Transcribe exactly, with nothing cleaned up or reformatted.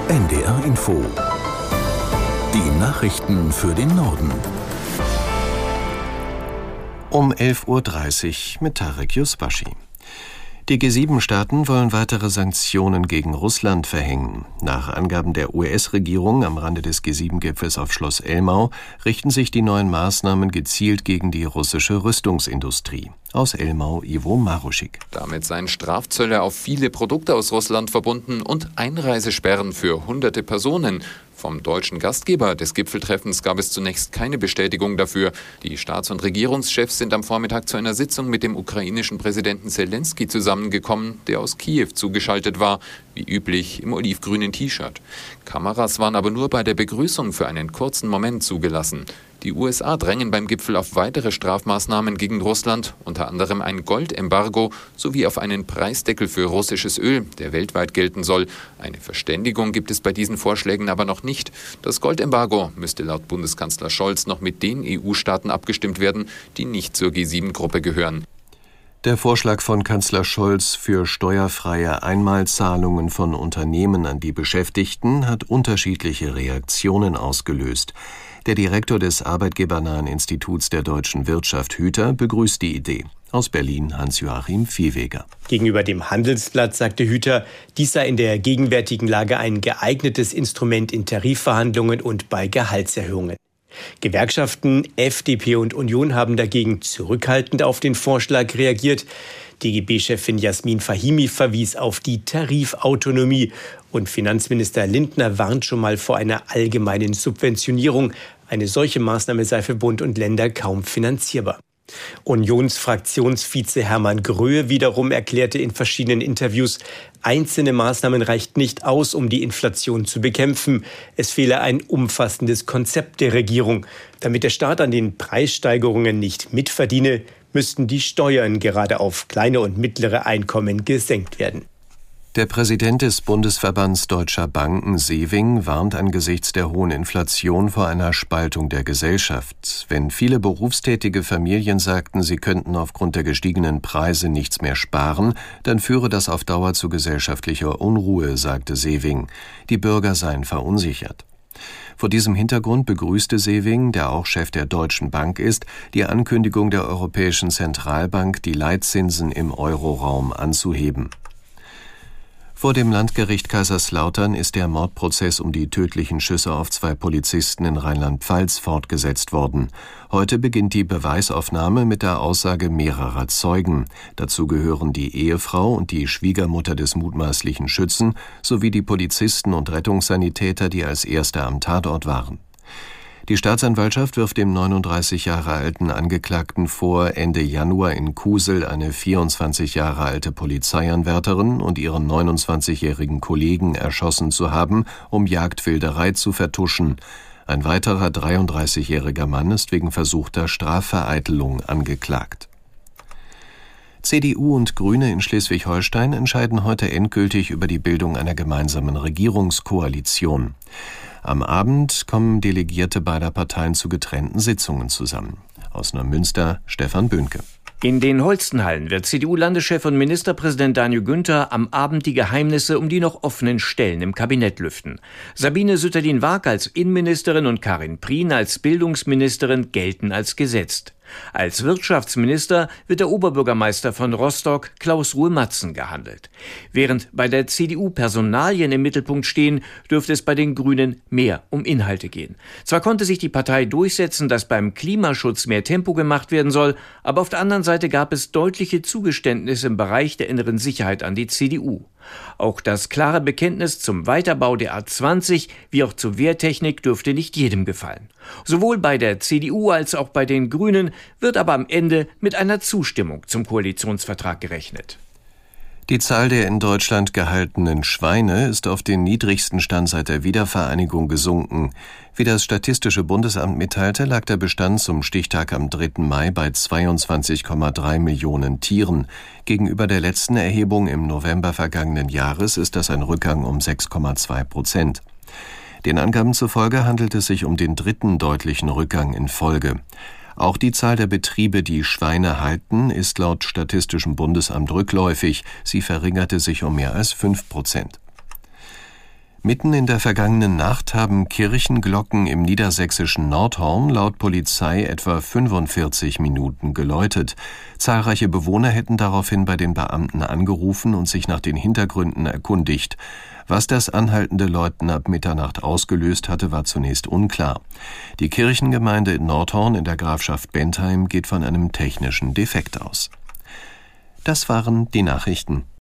N D R Info. Die Nachrichten für den Norden. Um elf Uhr dreißig mit Tarek Yusbashi. Die G sieben Staaten wollen weitere Sanktionen gegen Russland verhängen. Nach Angaben der U S-Regierung am Rande des G sieben Gipfels auf Schloss Elmau richten sich die neuen Maßnahmen gezielt gegen die russische Rüstungsindustrie. Aus Elmau, Ivo Maruschik. Damit seien Strafzölle auf viele Produkte aus Russland verbunden und Einreisesperren für hunderte Personen. Vom deutschen Gastgeber des Gipfeltreffens gab es zunächst keine Bestätigung dafür. Die Staats- und Regierungschefs sind am Vormittag zu einer Sitzung mit dem ukrainischen Präsidenten Selenskyj zusammengekommen, der aus Kiew zugeschaltet war, wie üblich im olivgrünen T-Shirt. Kameras waren aber nur bei der Begrüßung für einen kurzen Moment zugelassen. Die U S A drängen beim Gipfel auf weitere Strafmaßnahmen gegen Russland, unter anderem ein Goldembargo sowie auf einen Preisdeckel für russisches Öl, der weltweit gelten soll. Eine Verständigung gibt es bei diesen Vorschlägen aber noch nicht. Das Goldembargo müsste laut Bundeskanzler Scholz noch mit den E U-Staaten abgestimmt werden, die nicht zur G sieben Gruppe gehören. Der Vorschlag von Kanzler Scholz für steuerfreie Einmalzahlungen von Unternehmen an die Beschäftigten hat unterschiedliche Reaktionen ausgelöst. Der Direktor des arbeitgebernahen Instituts der deutschen Wirtschaft, Hüter, begrüßt die Idee. Aus Berlin Hans-Joachim Viehweger. Gegenüber dem Handelsblatt sagte Hüter, dies sei in der gegenwärtigen Lage ein geeignetes Instrument in Tarifverhandlungen und bei Gehaltserhöhungen. Gewerkschaften, F D P und Union haben dagegen zurückhaltend auf den Vorschlag reagiert. D G B-Chefin Jasmin Fahimi verwies auf die Tarifautonomie und Finanzminister Lindner warnt schon mal vor einer allgemeinen Subventionierung. Eine solche Maßnahme sei für Bund und Länder kaum finanzierbar. Unionsfraktionsvize Hermann Gröhe wiederum erklärte in verschiedenen Interviews, einzelne Maßnahmen reicht nicht aus, um die Inflation zu bekämpfen. Es fehle ein umfassendes Konzept der Regierung. Damit der Staat an den Preissteigerungen nicht mitverdiene, müssten die Steuern gerade auf kleine und mittlere Einkommen gesenkt werden. Der Präsident des Bundesverbands Deutscher Banken, Sewing, warnt angesichts der hohen Inflation vor einer Spaltung der Gesellschaft. Wenn viele berufstätige Familien sagten, sie könnten aufgrund der gestiegenen Preise nichts mehr sparen, dann führe das auf Dauer zu gesellschaftlicher Unruhe, sagte Sewing. Die Bürger seien verunsichert. Vor diesem Hintergrund begrüßte Sewing, der auch Chef der Deutschen Bank ist, die Ankündigung der Europäischen Zentralbank, die Leitzinsen im Euroraum anzuheben. Vor dem Landgericht Kaiserslautern ist der Mordprozess um die tödlichen Schüsse auf zwei Polizisten in Rheinland-Pfalz fortgesetzt worden. Heute beginnt die Beweisaufnahme mit der Aussage mehrerer Zeugen. Dazu gehören die Ehefrau und die Schwiegermutter des mutmaßlichen Schützen sowie die Polizisten und Rettungssanitäter, die als Erste am Tatort waren. Die Staatsanwaltschaft wirft dem neununddreißig Jahre alten Angeklagten vor, Ende Januar in Kusel eine vierundzwanzig Jahre alte Polizeianwärterin und ihren neunundzwanzigjährigen Kollegen erschossen zu haben, um Jagdwilderei zu vertuschen. Ein weiterer dreiunddreißigjähriger Mann ist wegen versuchter Strafvereitelung angeklagt. C D U und Grüne in Schleswig-Holstein entscheiden heute endgültig über die Bildung einer gemeinsamen Regierungskoalition. Am Abend kommen Delegierte beider Parteien zu getrennten Sitzungen zusammen. Aus Neumünster Stefan Böhnke. In den Holstenhallen wird C D U-Landeschef und Ministerpräsident Daniel Günther am Abend die Geheimnisse um die noch offenen Stellen im Kabinett lüften. Sabine Sütterlin-Waag als Innenministerin und Karin Prien als Bildungsministerin gelten als gesetzt. Als Wirtschaftsminister wird der Oberbürgermeister von Rostock, Klaus-Ruhe Matzen, gehandelt. Während bei der C D U Personalien im Mittelpunkt stehen, dürfte es bei den Grünen mehr um Inhalte gehen. Zwar konnte sich die Partei durchsetzen, dass beim Klimaschutz mehr Tempo gemacht werden soll, aber auf der anderen Seite gab es deutliche Zugeständnisse im Bereich der inneren Sicherheit an die C D U. Auch das klare Bekenntnis zum Weiterbau der A zwanzig wie auch zur Wehrtechnik dürfte nicht jedem gefallen. Sowohl bei der C D U als auch bei den Grünen wird aber am Ende mit einer Zustimmung zum Koalitionsvertrag gerechnet. Die Zahl der in Deutschland gehaltenen Schweine ist auf den niedrigsten Stand seit der Wiedervereinigung gesunken. Wie das Statistische Bundesamt mitteilte, lag der Bestand zum Stichtag am dritten Mai bei zweiundzwanzig Komma drei Millionen Tieren. Gegenüber der letzten Erhebung im November vergangenen Jahres ist das ein Rückgang um sechs Komma zwei Prozent. Den Angaben zufolge handelt es sich um den dritten deutlichen Rückgang in Folge. Auch die Zahl der Betriebe, die Schweine halten, ist laut Statistischem Bundesamt rückläufig. Sie verringerte sich um mehr als fünf Prozent. Mitten in der vergangenen Nacht haben Kirchenglocken im niedersächsischen Nordhorn laut Polizei etwa fünfundvierzig Minuten geläutet. Zahlreiche Bewohner hätten daraufhin bei den Beamten angerufen und sich nach den Hintergründen erkundigt. Was das anhaltende Läuten ab Mitternacht ausgelöst hatte, war zunächst unklar. Die Kirchengemeinde in Nordhorn in der Grafschaft Bentheim geht von einem technischen Defekt aus. Das waren die Nachrichten.